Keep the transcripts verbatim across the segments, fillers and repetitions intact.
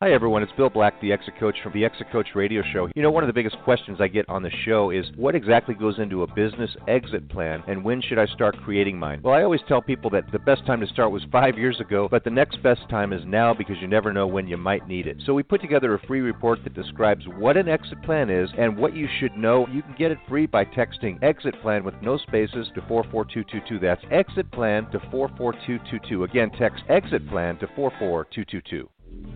Hi, everyone. It's Bill Black, the Exit Coach from the Exit Coach Radio Show. You know, one of the biggest questions I get on the show is what exactly goes into a business exit plan and when should I start creating mine? Well, I always tell people that the best time to start was five years ago, but the next best time is now because you never know when you might need it. So we put together a free report that describes what an exit plan is and what you should know. You can get it free by texting exit plan with no spaces to four four two two two. That's exit plan to four four two two two. Again, text exit plan to four four two two two.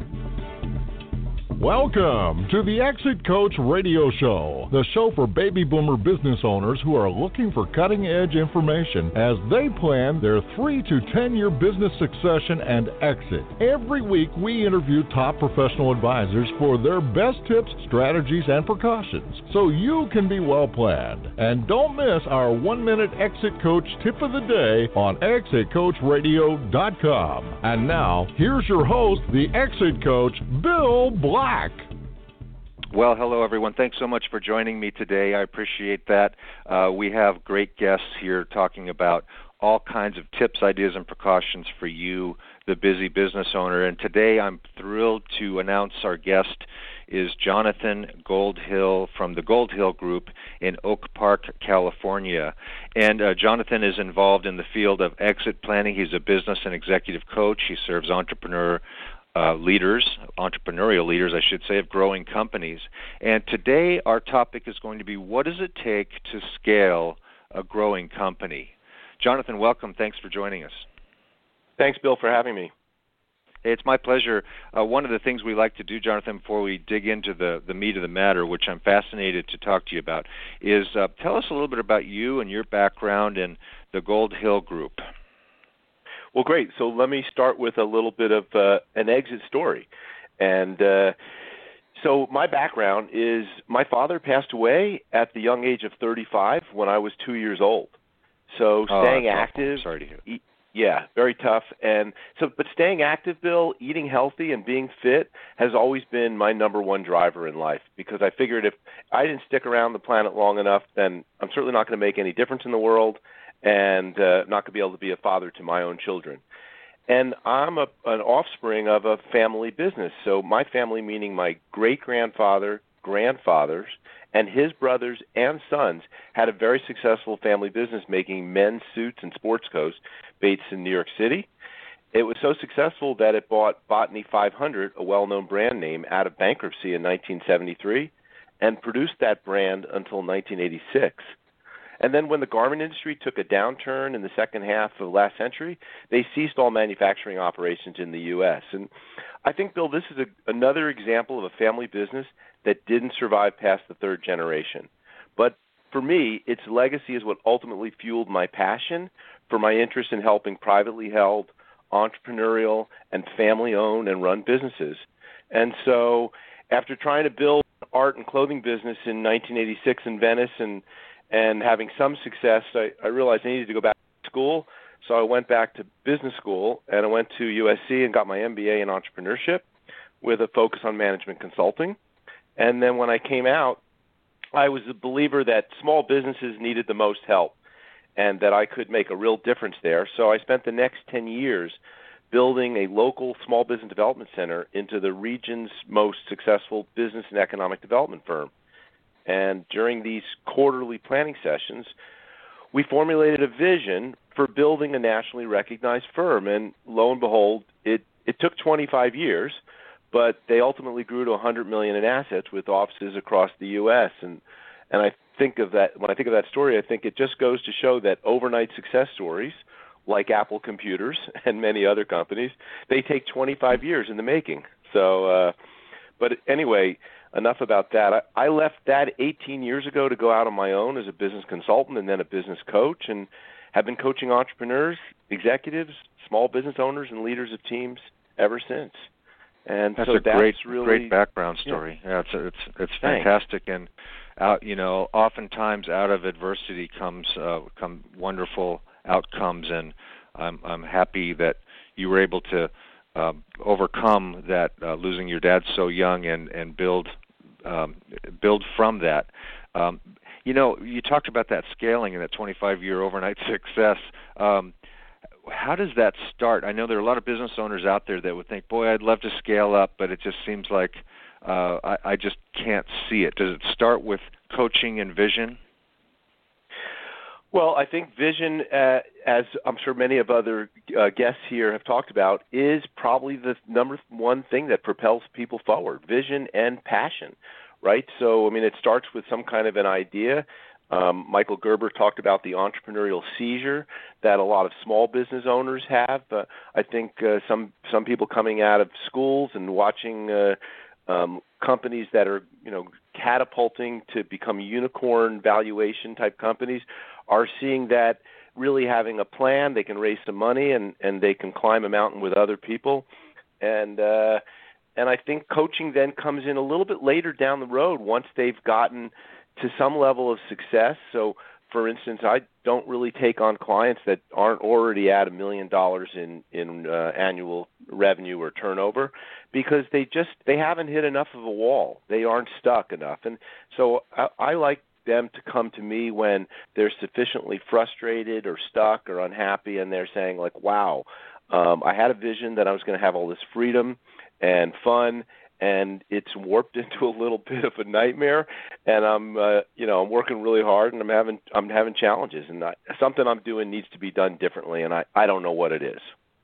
Welcome to the Exit Coach Radio Show, the show for baby boomer business owners who are looking for cutting-edge information as they plan their three to ten-year business succession and exit. Every week, we interview top professional advisors for their best tips, strategies, and precautions, so you can be well-planned. And don't miss our one-minute Exit Coach tip of the day on exit coach radio dot com. And now, here's your host, the Exit Coach, Bill Black. Well, hello, everyone. Thanks so much for joining me today. I appreciate that. Uh, we have great guests here talking about all kinds of tips, ideas, and precautions for you, the busy business owner. And today I'm thrilled to announce our guest is Jonathan Goldhill from the Goldhill Group in Oak Park, California. And uh, Jonathan is involved in the field of exit planning. He's a business and executive coach. He serves entrepreneur Uh, leaders, entrepreneurial leaders, I should say, of growing companies. And today our topic is going to be, what does it take to scale a growing company? Jonathan, welcome. Thanks for joining us. Thanks, Bill, for having me. Hey, it's my pleasure. Uh, one of the things we like to do, Jonathan, before we dig into the, the meat of the matter, which I'm fascinated to talk to you about, is uh, tell us a little bit about you and your background in the Goldhill Group. Well, great. So let me start with a little bit of uh, an exit story. And uh, so my background is my father passed away at the young age of thirty-five when I was two years old. So staying oh, active, sorry to hear. E- yeah, very tough. And so, but staying active, Bill, eating healthy and being fit has always been my number one driver in life, because I figured if I didn't stick around the planet long enough, then I'm certainly not going to make any difference in the world, and uh, not going to be able to be a father to my own children. And I'm a, an offspring of a family business. So my family, meaning my great-grandfather, grandfathers, and his brothers and sons, had a very successful family business making men's suits and sports coats based in New York City. It was so successful that it bought Botany five hundred, a well-known brand name, out of bankruptcy in nineteen seventy-three, and produced that brand until nineteen eighty-six. And then when the garment industry took a downturn in the second half of last century, they ceased all manufacturing operations in the U S. And I think, Bill, this is a, another example of a family business that didn't survive past the third generation. But for me, its legacy is what ultimately fueled my passion for my interest in helping privately held, entrepreneurial, and family-owned and run businesses. And so after trying to build an art and clothing business in nineteen eighty-six in Venice and And having some success, I, I realized I needed to go back to school. So I went back to business school, and I went to U S C and got my M B A in entrepreneurship with a focus on management consulting. And then when I came out, I was a believer that small businesses needed the most help and that I could make a real difference there. So I spent the next ten years building a local small business development center into the region's most successful business and economic development firm. And during these quarterly planning sessions, we formulated a vision for building a nationally recognized firm. And lo and behold, it, it took twenty-five years, but they ultimately grew to one hundred million dollars in assets with offices across the U S. And and I think of that when I think of that story, I think it just goes to show that overnight success stories, like Apple Computers and many other companies, they take twenty-five years in the making. So, uh, but anyway. Enough about that. I, I left that eighteen years ago to go out on my own as a business consultant and then a business coach, and have been coaching entrepreneurs, executives, small business owners, and leaders of teams ever since. And that's so a that's great, really, great background story. Yeah, yeah it's it's it's fantastic, and out you know, oftentimes out of adversity comes uh, come wonderful outcomes, and I'm I'm happy that you were able to Uh, overcome that, uh, losing your dad so young, and and build um, build from that. Um, you know, you talked about that scaling and that twenty-five year overnight success. Um, how does that start? I know there are a lot of business owners out there that would think, boy, I'd love to scale up, but it just seems like uh, I, I just can't see it. Does it start with coaching and vision? Well, I think vision, uh, as I'm sure many of other uh, guests here have talked about, is probably the number one thing that propels people forward, vision and passion, right? So, I mean, it starts with some kind of an idea. Um, Michael Gerber talked about the entrepreneurial seizure that a lot of small business owners have. Uh, I think uh, some some people coming out of schools and watching uh, um, companies that are, you know, catapulting to become unicorn valuation type companies are seeing that really having a plan, they can raise some money and, and they can climb a mountain with other people. And uh, and I think coaching then comes in a little bit later down the road once they've gotten to some level of success. So, for instance, I don't really take on clients that aren't already at a million dollars in in uh, annual revenue or turnover, because they just they haven't hit enough of a wall. They aren't stuck enough, and so I, I like them to come to me when they're sufficiently frustrated or stuck or unhappy, and they're saying like, "Wow, um, I had a vision that I was going to have all this freedom and fun, and it's warped into a little bit of a nightmare, and I'm, uh, you know, I'm working really hard, and I'm having, I'm having challenges, and I, something I'm doing needs to be done differently, and I, I don't know what it is."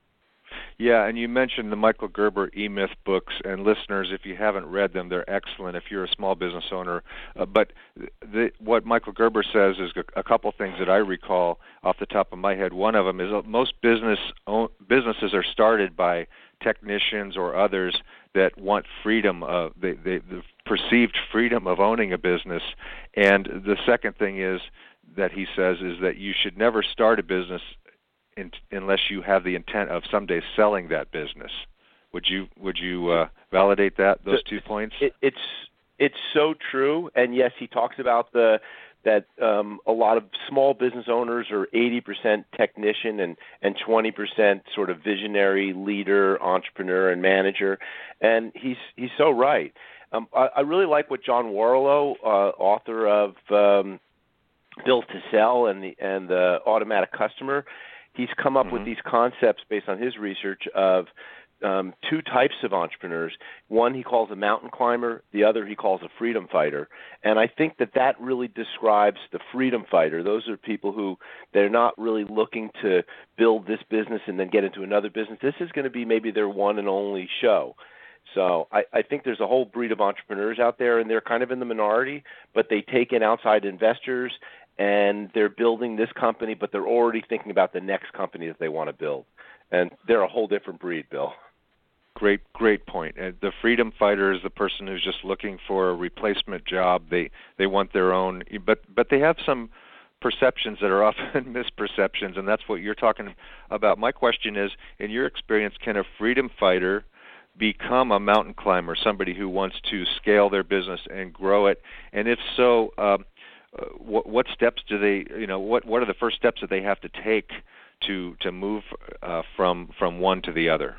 Yeah, and you mentioned the Michael Gerber E-Myth books, and listeners, if you haven't read them, they're excellent if you're a small business owner. Uh, but the, what Michael Gerber says is a, a couple things that I recall off the top of my head. One of them is that most business own, businesses are started by technicians or others that want freedom, uh, they, they, the perceived freedom of owning a business. And the second thing is that he says is that you should never start a business in, unless you have the intent of someday selling that business. Would you would you uh, validate that, those two points? It, it's it's so true, and yes, he talks about the that um, a lot of small business owners are eighty percent technician and, and twenty percent sort of visionary leader, entrepreneur, and manager, and he's he's so right. Um, I, I really like what John Warrillow, uh, author of um, Built to Sell and the and the Automatic Customer, he's come up mm-hmm. with these concepts based on his research of Um, two types of entrepreneurs. One he calls a mountain climber, the other he calls a freedom fighter. And I think that that really describes the freedom fighter. Those are people who, they're not really looking to build this business and then get into another business. This is going to be maybe their one and only show. So I, I think there's a whole breed of entrepreneurs out there, and they're kind of in the minority, but they take in outside investors, and they're building this company, but they're already thinking about the next company that they want to build. And they're a whole different breed, Bill. Great, great point. Uh, the freedom fighter is the person who's just looking for a replacement job. They they want their own, but but they have some perceptions that are often misperceptions, and that's what you're talking about. My question is, in your experience, can a freedom fighter become a mountain climber, somebody who wants to scale their business and grow it? And if so, um, uh, what, what steps do they, you know, what what are the first steps that they have to take to to move uh, from from one to the other?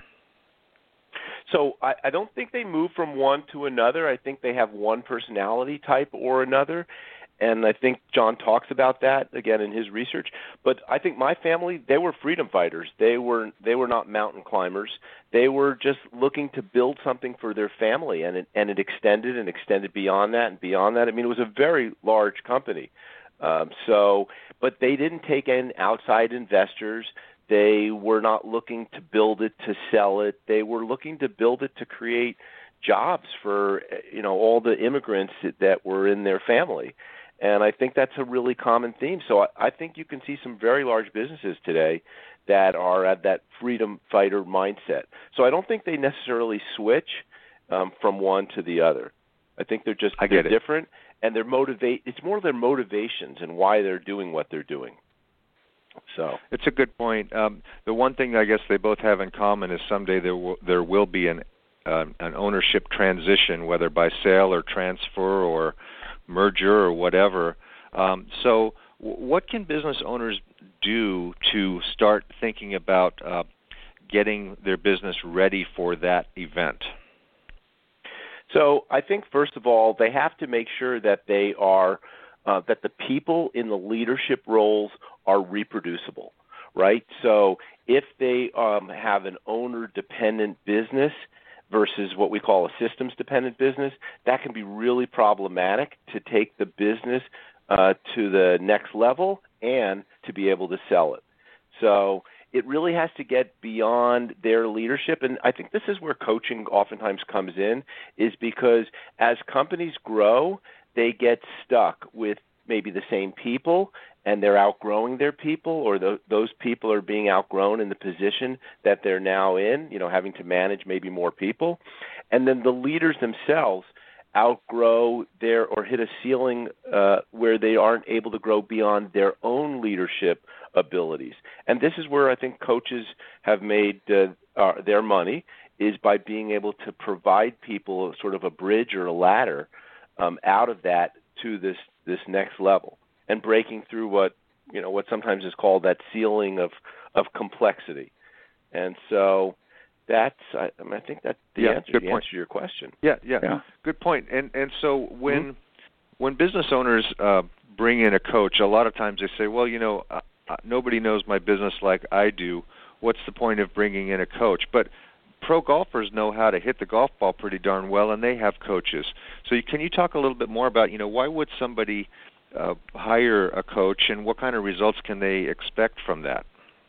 So I, I don't think they move from one to another. I think they have one personality type or another, and I think John talks about that again in his research. But I think my family, they were freedom fighters. They were they were not mountain climbers. They were just looking to build something for their family, and it, and it extended and extended beyond that and beyond that. I mean, it was a very large company. Um, so, but they didn't take in outside investors. They were not looking to build it to sell it. They were looking to build it to create jobs for, you know, all the immigrants that were in their family. And I think that's a really common theme. So I, I think you can see some very large businesses today that are at that freedom fighter mindset. So I don't think they necessarily switch um, from one to the other. I think they're just I they're get it. different, and they're motivate. It's more their motivations and why they're doing what they're doing. So it's a good point. Um, the one thing I guess they both have in common is someday there will there will be an uh, an ownership transition, whether by sale or transfer or merger or whatever. Um, so, w- what can business owners do to start thinking about uh, getting their business ready for that event? So, I think first of all, they have to make sure that they are uh, that the people in the leadership roles are reproducible, right? So if they um, have an owner-dependent business versus what we call a systems-dependent business, that can be really problematic to take the business uh, to the next level and to be able to sell it. So it really has to get beyond their leadership, and I think this is where coaching oftentimes comes in, is because as companies grow, they get stuck with maybe the same people, and they're outgrowing their people, or th- those people are being outgrown in the position that they're now in, you know, having to manage maybe more people. And then the leaders themselves outgrow their or hit a ceiling uh, where they aren't able to grow beyond their own leadership abilities. And this is where I think coaches have made uh, uh, their money, is by being able to provide people sort of a bridge or a ladder um, out of that to this this next level, and breaking through what you know what sometimes is called that ceiling of of complexity. And so that's I, I, mean, I think that's the yeah, answer, good the point. answer to your question. Yeah, yeah, Yeah. Good point. And and so when Mm-hmm. when business owners uh, bring in a coach, a lot of times they say, well, you know, uh, uh, nobody knows my business like I do. What's the point of bringing in a coach? But pro golfers know how to hit the golf ball pretty darn well, and they have coaches. So you, can you talk a little bit more about, you know, why would somebody uh, hire a coach, and what kind of results can they expect from that?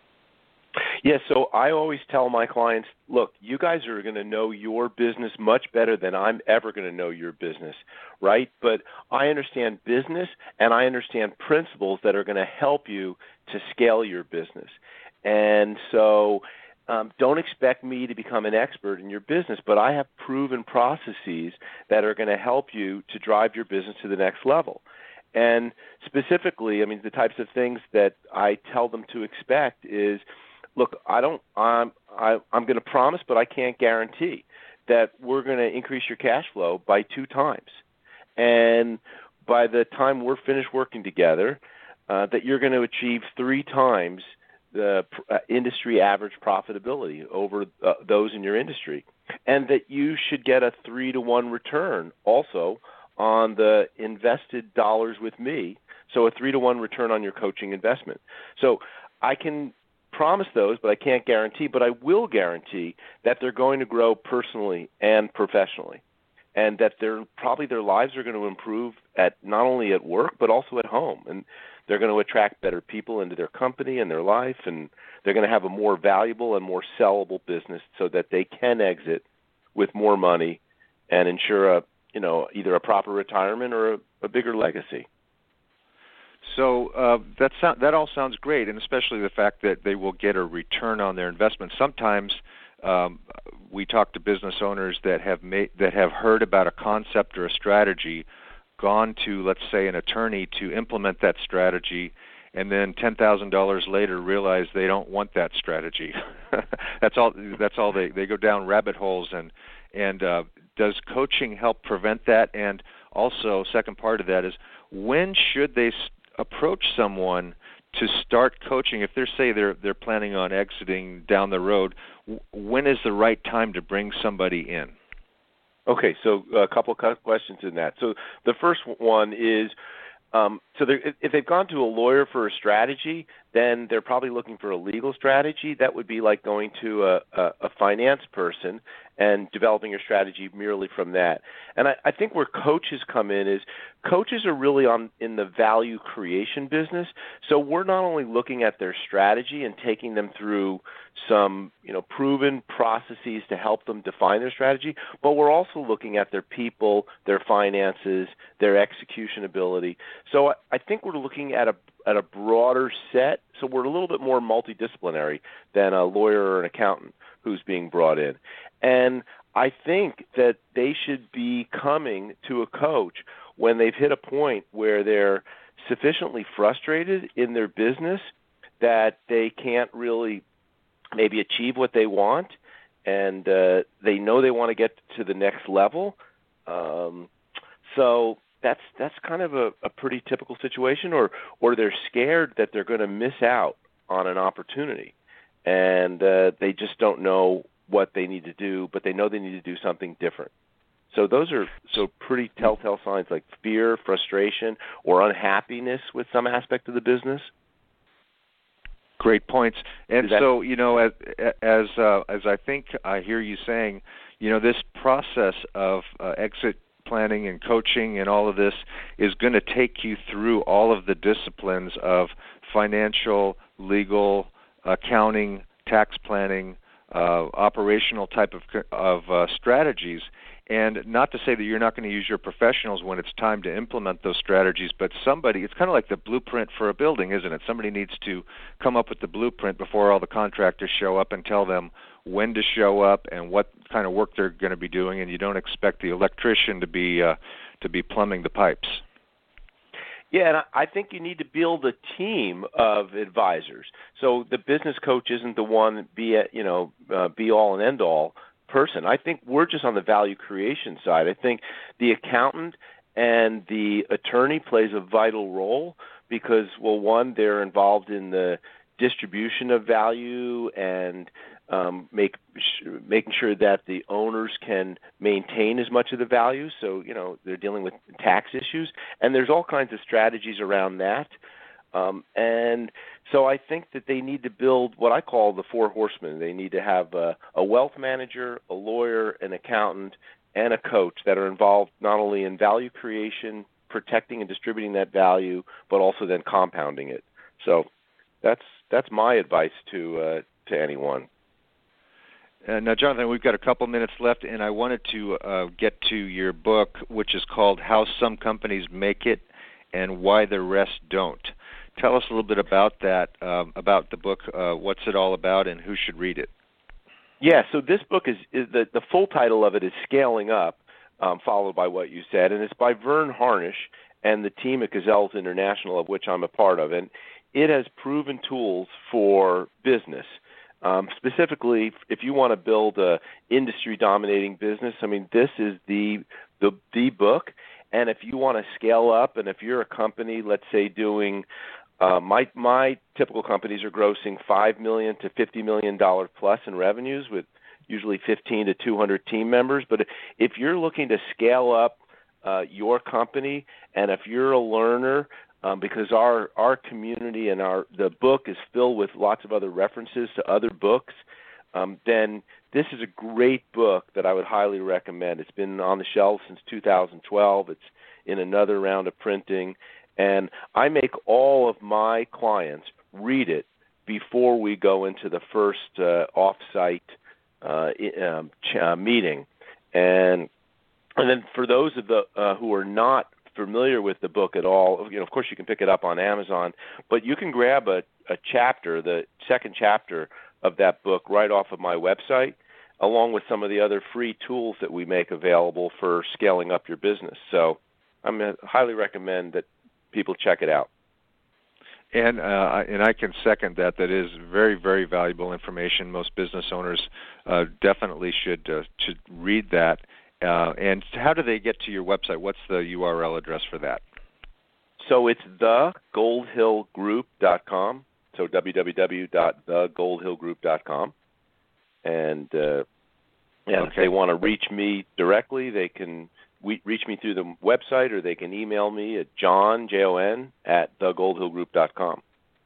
Yeah, so I always tell my clients, look, you guys are going to know your business much better than I'm ever going to know your business, right? But I understand business, and I understand principles that are going to help you to scale your business. And so um, don't expect me to become an expert in your business, but I have proven processes that are going to help you to drive your business to the next level. And specifically, I mean, the types of things that I tell them to expect is, look, I don't, I'm, I, I'm going to promise, but I can't guarantee that we're going to increase your cash flow by two times. And by the time we're finished working together, uh, that you're going to achieve three times the uh, industry average profitability over uh, those in your industry, and that you should get a three to one return also on the invested dollars with me, so a three to one return on your coaching investment. So I can promise those, but I can't guarantee, but I will guarantee that they're going to grow personally and professionally, and that they're probably their lives are going to improve at not only at work but also at home, and they're going to attract better people into their company and their life, and they're going to have a more valuable and more sellable business so that they can exit with more money and ensure a you know either a proper retirement or a, a bigger legacy. So uh, that so- that all sounds great, and especially the fact that they will get a return on their investment. Sometimes um, we talk to business owners that have made that have heard about a concept or a strategy, gone to, let's say, an attorney to implement that strategy, and then ten thousand dollars later realize they don't want that strategy. that's all. That's all. They, they go down rabbit holes, and and uh, does coaching help prevent that? And also, second part of that is, when should they st- approach someone to start coaching? If they're say they're they're planning on exiting down the road, w- when is the right time to bring somebody in? Okay, so a couple of questions in that. So the first one is, um, so if they've gone to a lawyer for a strategy, then they're probably looking for a legal strategy. That would be like going to a, a, a finance person and developing your strategy merely from that. And I, I think where coaches come in is coaches are really on in the value creation business. So we're not only looking at their strategy and taking them through some, you know, proven processes to help them define their strategy, but we're also looking at their people, their finances, their execution ability. So I, I think we're looking at a at a broader set. So we're a little bit more multidisciplinary than a lawyer or an accountant who's being brought in. And I think that they should be coming to a coach when they've hit a point where they're sufficiently frustrated in their business that they can't really maybe achieve what they want, and uh, they know they want to get to the next level. Um, so that's that's kind of a, a pretty typical situation, or or they're scared that they're going to miss out on an opportunity, and uh, they just don't know what they need to do, but they know they need to do something different. So those are so pretty telltale signs like fear, frustration, or unhappiness with some aspect of the business. Great points. And that, so, you know, as as uh, as I think I hear you saying, you know, this process of uh, exit planning and coaching and all of this is going to take you through all of the disciplines of financial, legal, accounting, tax planning, uh, operational type of of uh, strategies. And not to say that you're not going to use your professionals when it's time to implement those strategies, but somebody, it's kind of like the blueprint for a building, isn't it? Somebody needs to come up with the blueprint before all the contractors show up and tell them when to show up and what kind of work they're going to be doing, and you don't expect the electrician to be uh, to be plumbing the pipes. Yeah, and I think you need to build a team of advisors. So the business coach isn't the one be you know uh, be all and end all person. I think we're just on the value creation side. I think the accountant and the attorney plays a vital role because, well, one, they're involved in the distribution of value and um, make making sure that the owners can maintain as much of the value. So, you know, they're dealing with tax issues, and there's all kinds of strategies around that. Um, and so I think that they need to build what I call the four horsemen. They need to have a, a wealth manager, a lawyer, an accountant, and a coach that are involved not only in value creation, protecting and distributing that value, but also then compounding it. So that's that's my advice to uh, to anyone. Uh, now, Jonathan, we've got a couple minutes left, and I wanted to uh, get to your book, which is called How Some Companies Make It and Why the Rest Don't. Tell us a little bit about that, um, about the book. Uh, what's it all about, and who should read it? Yeah, so this book is, is the, the full title of it is Scaling Up, um, followed by what you said, and it's by Verne Harnish and the team at Gazelles International, of which I'm a part of, and it has proven tools for business. Um, specifically, if you want to build a industry-dominating business, I mean, this is the the the book. And if you want to scale up, and if you're a company, let's say doing Uh, my my typical companies are grossing five million dollars to fifty million dollars plus in revenues with usually fifteen to two hundred team members. But if you're looking to scale up uh, your company, and if you're a learner, um, because our our community and our the book is filled with lots of other references to other books, um, then this is a great book that I would highly recommend. It's been on the shelves since two thousand twelve. It's in another round of printing. And I make all of my clients read it before we go into the first uh, off-site uh, um, ch- uh, meeting. And and then for those of the uh, who are not familiar with the book at all, you know, of course you can pick it up on Amazon, but you can grab a, a chapter, the second chapter of that book right off of my website, along with some of the other free tools that we make available for scaling up your business. So I mean, I highly recommend that people check it out. And uh, and I can second that. That is very, very valuable information. Most business owners uh, definitely should uh, should read that. Uh, and how do they get to your website? What's the U R L address for that? So it's the goldhill group dot com. So w w w dot the goldhill group dot com. And, uh, and okay. If they want to reach me directly, they can We reach me through the website, or they can email me at john, J O N, at the goldhill group dot com.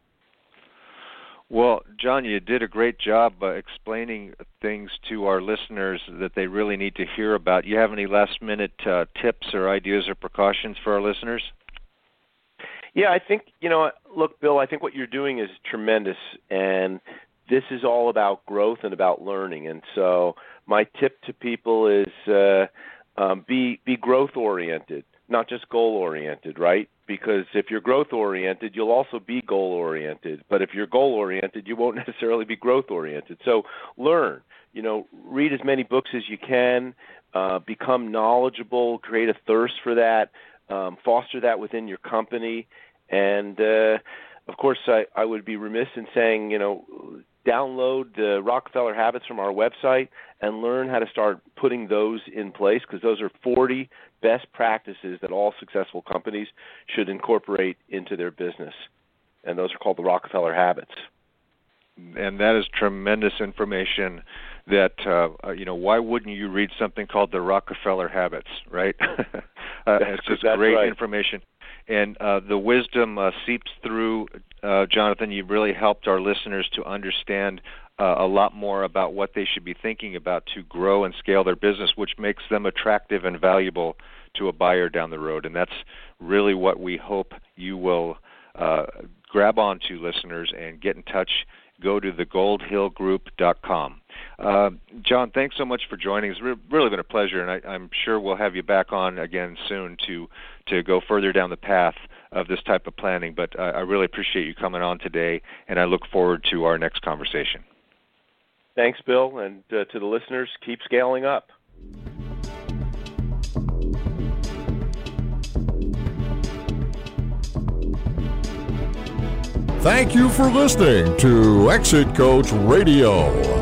Well, John, you did a great job uh, explaining things to our listeners that they really need to hear about. You have any last-minute uh, tips or ideas or precautions for our listeners? Yeah, I think, you know, look, Bill, I think what you're doing is tremendous, and this is all about growth and about learning. And so my tip to people is uh, Um, be be growth-oriented, not just goal-oriented, right? Because if you're growth-oriented, you'll also be goal-oriented. But if you're goal-oriented, you won't necessarily be growth-oriented. So learn. You know, read as many books as you can, uh, become knowledgeable, create a thirst for that, um, foster that within your company. And, uh, of course, I, I would be remiss in saying, you know, download the Rockefeller Habits from our website and learn how to start putting those in place, because those are forty best practices that all successful companies should incorporate into their business. And those are called the Rockefeller Habits. And that is tremendous information that, uh, you know, why wouldn't you read something called the Rockefeller Habits, right? uh, it's just great right. information. And uh, the wisdom uh, seeps through uh, Jonathan, you've really helped our listeners to understand uh, a lot more about what they should be thinking about to grow and scale their business, which makes them attractive and valuable to a buyer down the road. And that's really what we hope you will uh, grab onto, listeners, and get in touch. Go to the gold hill group dot com. Uh, John, thanks so much for joining. It's re- really been a pleasure, and I, I'm sure we'll have you back on again soon to to go further down the path of this type of planning. But uh, I really appreciate you coming on today, and I look forward to our next conversation. Thanks, Bill, and uh, to the listeners, keep scaling up. Thank you for listening to Exit Coach Radio.